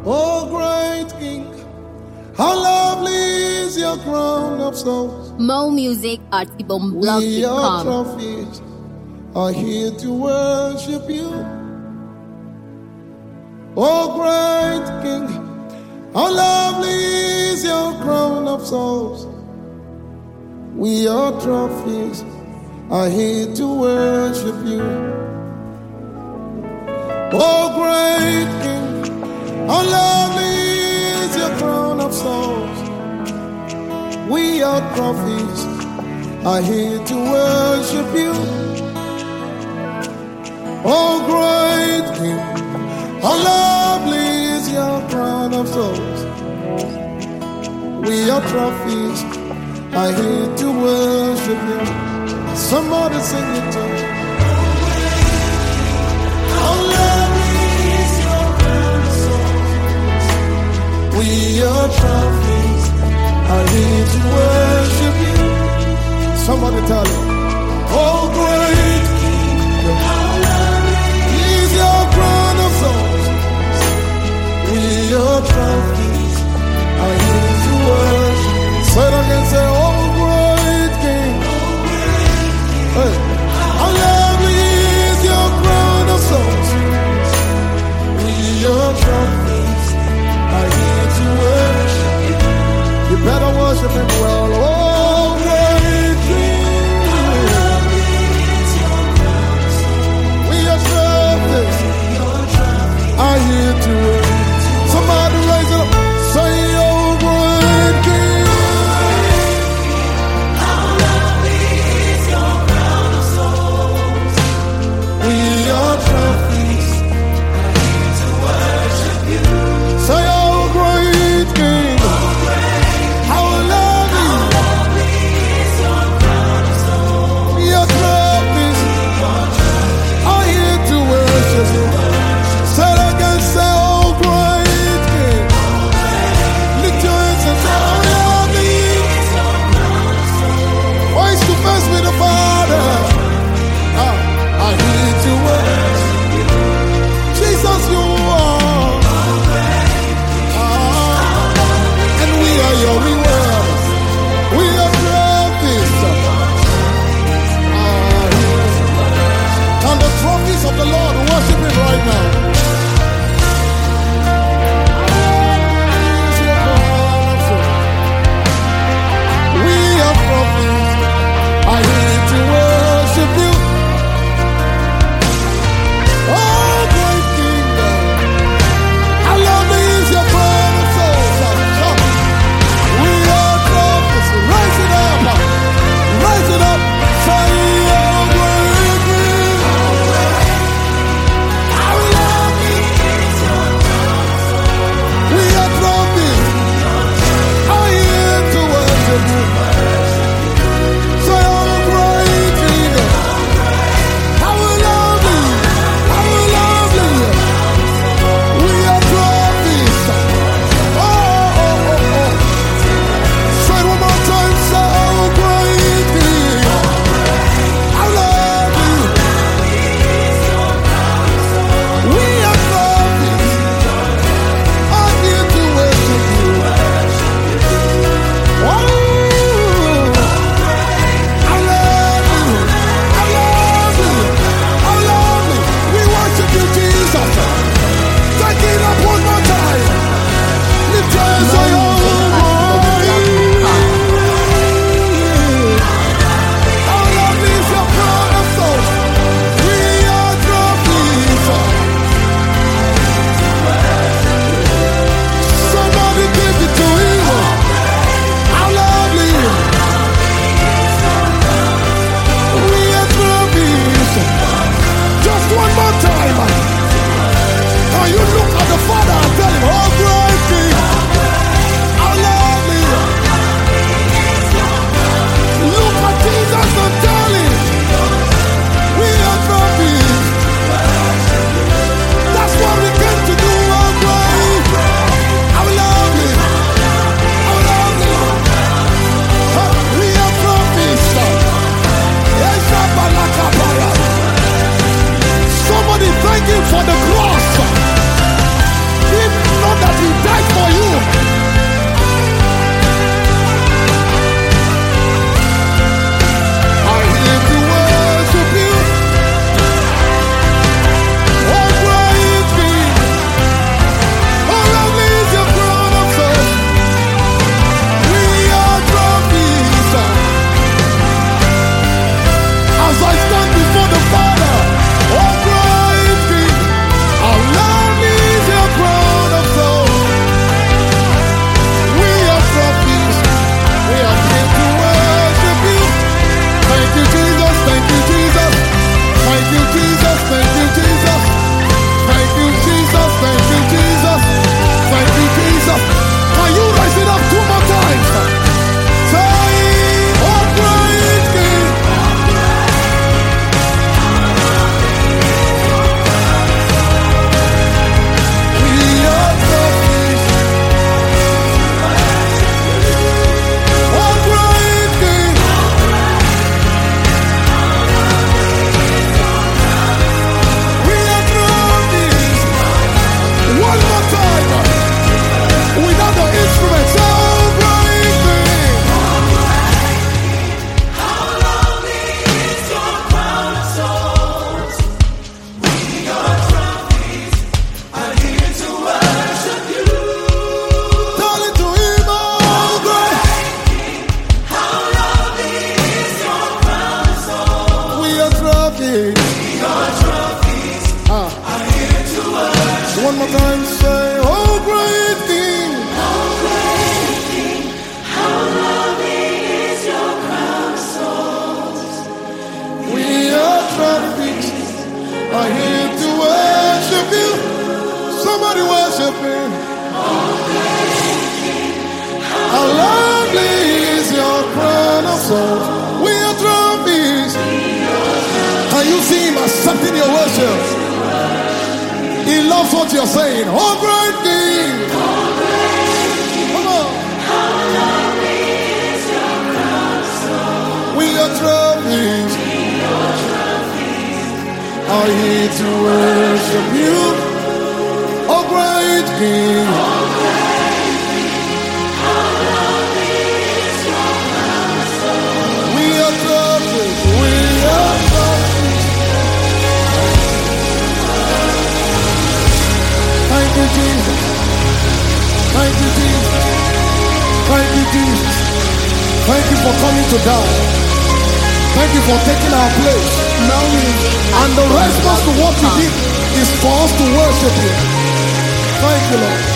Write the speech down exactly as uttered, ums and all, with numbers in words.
Oh, great King, how lovely is your crown of souls. More music at ibomblog We, your dot com. trophies, are here to worship you. Oh, great King, how lovely is your crown of souls. We, your trophies, are here to worship you. Oh, great King, how lovely is your crown of souls. We, your trophies, are here to worship you. Oh, great King, how lovely is your crown of souls. We, your trophies, are here to worship you. Somebody sing it to me. How lovely is your crown of souls. We, your trophies, are here to worship you. Somebody tell him. Oh, great King, how lovely is your crown of souls. We, your trophies, are here to worship. Say it again, say, oh, great King. Hey. How lovely is your crown of souls. We, your trophies, are here to worship. You better worship him well. Oh, great King. One more time. Without the instruments. Oh, great thing. How lovely is your crown of souls. We, your trophies, are here to worship you. Tell it to him, oh, great. How lovely is your crown of souls. We are trophies. Your trophies Ah. are here to worship. One more time, say, oh, great King. Oh, great King, how lovely is your crown of souls. We are trophies, are here to worship you. Somebody worship him. How lovely is your crown of souls. We are trophies. Can you see him accepting your worship? He loves what you're saying. Oh, great King. Come on. We are trophies. Are here to worship you. Oh, great King. We are trophies. We are trophies. Thank you, Jesus. Thank you, Jesus. Thank you, Jesus. Thank you for coming to die. Thank you for taking our place. And the response to what you did is for us to worship you. Thank you, Lord.